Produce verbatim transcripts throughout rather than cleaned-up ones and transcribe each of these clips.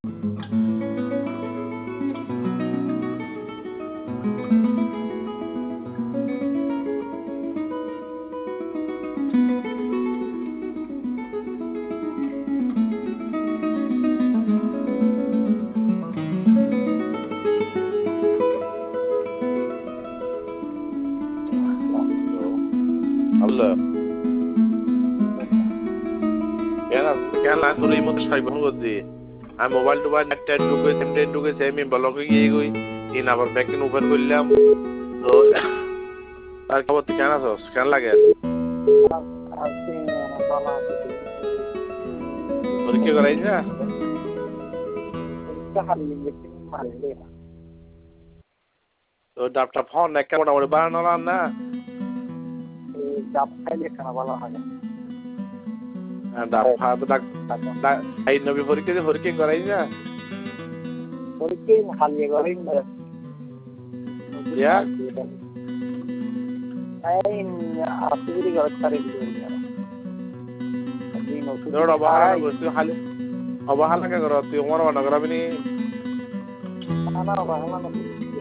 Allah. কেন কেন তোর এই মতো সাইবন করছি আমি মোবাইল টোবাইল নেট ঢুকে সিম টেট ঢুকে আমি ব্লকে গিয়ে গই তিন আবার ব্যাকিং ওপেন করলাম তো আর খবর তুই কেন আছস কেন লাগে পরীক্ষা করাইছ না তো ডাবটা ফোন একটা মোটামুটি বানানো না ডাব খাইলে কেন ভালো হয় না ডাব খাওয়া তো ডাক এই নবী পরীক্ষা পরীক্ষা করাইছ না পরীক্ষা হালিয়ে করাই না ইয়া এই আপনি ঘর করে দিবেন তোর অবহেলা করছিস খালি অবহেলা কে করো তুই আমার বানা করাবি নি না না অবহেলা না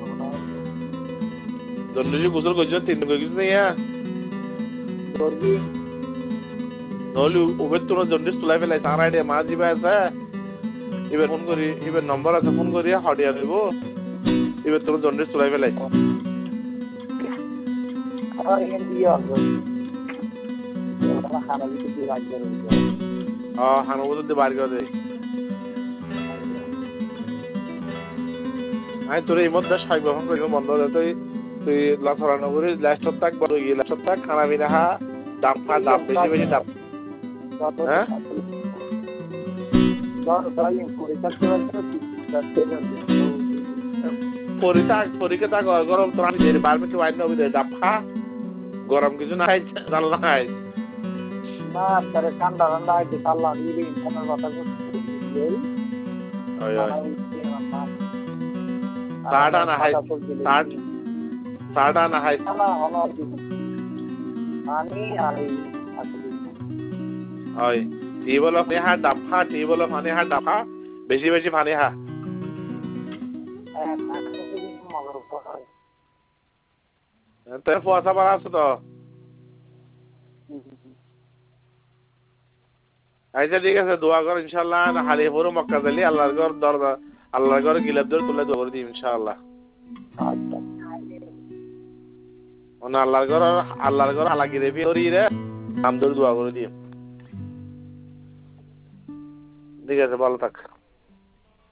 দন্ডি গোসল করছিস তিন দিন কিছু নেই হ্যাঁ করবি নহলে ওবের তোর জন্ডিস তুলাই ফেলাই তার আইডিয়া মা দিবা আছে এবার ফোন করি এবার নম্বর আছে ফোন করি হডিয়া দেব এবার তোর জন্ডিস তুলাই ফেলাই আর এর দিয়ে আসবে খানা দিতে দিয়ে রাখবে হ্যাঁ হানো বলতে বার করে দে আই তোর এই মধ্যে সাইব ফোন করি বন্ধ হয়ে তুই তুই লাছরানো করি লাস্ট তাক বড় গিয়ে লাস্ট তাক খানা বিনা হা ডাব খা ডাব বেশি বেশি ডাব হ্যাঁ পরীক্ষা পরীক্ষা গরম তো আমি বারবার কি বাইরে নবী ডাব খা গরম কিছু নাই জাল নাই না তারে ঠান্ডা ঠান্ডা হইতে পারলাম দিবি ইনকামের কথা বলছি ওই ওই সাড়া না হাই সাড় সাড়া না হাই না হলো আমি আমি ওই টেবল অফ হা ডাব খা টেবল অফ হানি হা ডাব খা বেশি বেশি পানি হা তোর পয়সা বাড়া আছে তো আচ্ছা ঠিক আছে দোয়া কর ইনশাআল্লাহ হারিয়ে পড়ো মক্কা জালি আল্লাহর ঘর দরজা আল্লাহর ঘরে গিলাপ ধরে তুলে দোয়া করে দিই ইনশাআল্লাহ আচ্ছা ওনা আল্লাহর ঘর আল্লাহর ঘর হালাকি দেবি ওরি রে নাম ধরে দোয়া করে দিই ঠিক আছে ভালো থাক